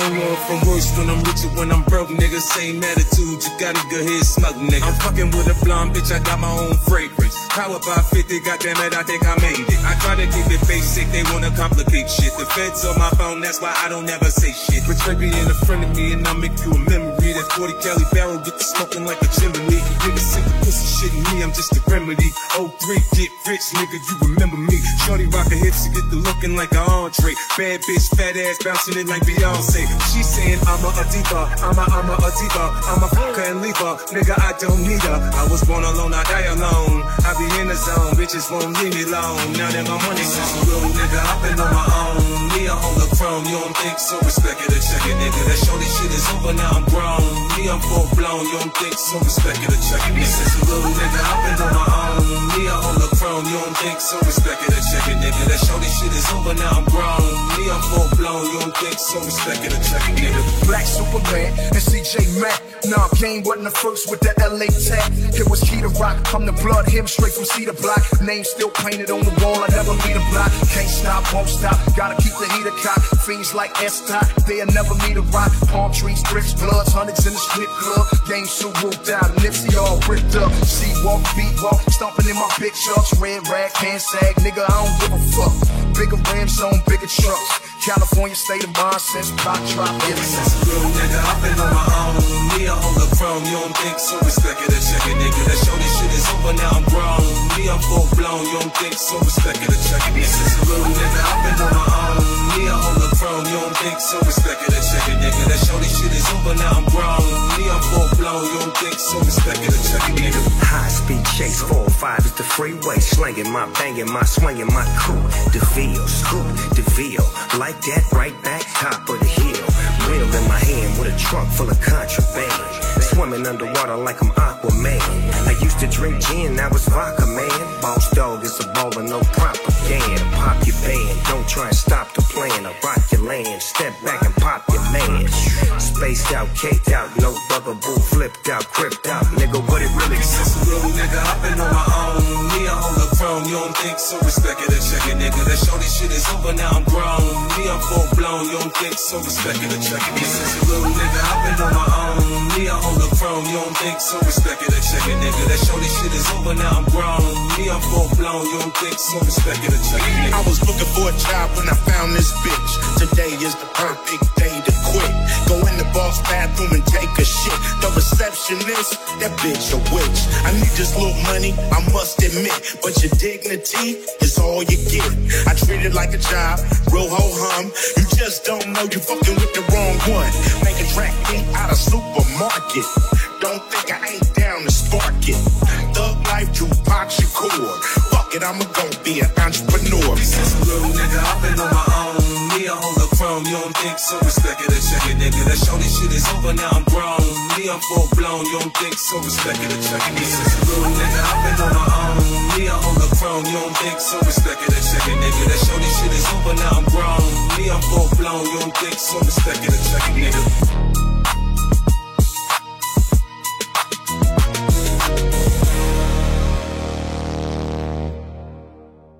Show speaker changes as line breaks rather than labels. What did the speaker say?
move on from worse when I'm richer, when I'm broke, nigga. Same attitude, you gotta go ahead smoke, nigga. I'm fucking with a blonde bitch, I got my own fragrance. Power by 50, goddamn it, I think I made it. I try to keep it basic, they wanna complicate shit. The feds on my phone, that's why I don't ever say shit. Betray me in a friend of me and I'll make you a memory. That 40 Cali barrel get to smoking like a chimney. Niggas sick of pussy shit in me, I'm just a remedy. 03, get rich, nigga, you remember me. Shorty rock her hips to get the looking like an entree. Bad bitch, fat ass, bouncing it like Beyonce. She saying I'm a diva, I'm a diva, I'm a fucker and leave her. Nigga, I don't need her. I was born alone, I die alone. I be in the zone, bitches won't leave me alone. Now that my money since a little nigga, I've been on my own. Me a hold the chrome, you don't think so? Respect it or check it, nigga. That shorty shit is over, now I'm grown. Me, I'm full blown, you don't think so? Respect it or check it. Since a little nigga, I've been on my own. Me a hold the chrome, you don't think so? Respect it or check it, nigga. That shorty shit is over, now I'm grown. Me, I'm full blown, you don't think so? Respect it or check it, nigga.
Black Superman and CJ Mack. Nah, Kane wasn't the first with the LA tag. It was Key to Rock, I'm the blood, him straight from Cedar Block. Name still painted on the wall, I never meet a block. Can't stop, won't stop, gotta keep the heater cocked. Fiends like S-Dot, they'll never meet a rock. Palm trees, thrifts, bloods, hundreds in the strip club. Game so whooped out, Nipsey all ripped up. C-walk, beat walk, stomping in my big trucks. Red rag, hand sag, nigga, I don't give a fuck. Bigger rims on bigger trucks. California state of mind since block drop. Yeah,
since a little nigga, I've been on my own. Me a hold the chrome, you don't think so? Respect it or check it, nigga. That shorty shit is over, now I'm grown. Me, I'm full blown, you don't think so? Respect it or check it. Since a little nigga, I've been on my own. Me a hold the chrome, you don't think so? Respect it or check it, nigga. That shorty shit is over, now I'm grown. Me, I'm full blown, you don't think so? Respect it or check it, nigga.
High speed chase, 405 is the freeway. Slanging my banging, my swinging, my crew. DeVille, scoop, DeVille. Like that, right back, top of the hill. Wheel in my hand with a trunk full of contraband. Swimming underwater like I'm Aquaman. I used to drink gin, now it's vodka, man. Boss dog is a baller, no propaganda. Pop your band, don't try and stop the plan. I rock your land, step back and pop your man. Spaced out, caked out, no bugaboo, flipped out, cripped out. Nigga, what it really is.
Since a little nigga, I've been on my own. Me, I hold the chrome, you don't think so? Respect it or check it, nigga. That shorty shit is over, now I'm grown. Me, I'm full blown, you don't think so? Respect it or check it. Since a little nigga, I've been on my own. Me, I hold the chrome, you don't think so? Respect it or check it, nigga. That shorty shit is over, now I'm grown. Me, I'm full blown, you don't think so? Respect it or check it, nigga.
I was looking for a job when I found this bitch. Today is the perfect day to quit. Go in the boss bathroom and take a shit. The receptionist, that bitch a witch. I need this little money, I must admit, but your dignity is all you get. I treat it like a job, real ho-hum. You just don't know you fucking with the wrong one. Make a track meet out of supermarket. Don't think I ain't down to spark it. Thug life, Tupac Shakur. Fuck it, I'ma go be an entrepreneur.
Since a little nigga, I've been on my own. Me, I hold the chrome, you don't think so? Respect it or check it, nigga. That shorty shit is over, now I'm grown. Me, I'm full blown, you don't think so? Respect it or check it. Since a little nigga, I've been on my own. Me, I hold the chrome, you don't think so? Respect it or check it, nigga. That shorty shit is over, now I'm grown. Me, I'm full blown, you don't think so? Respect it or check it, nigga.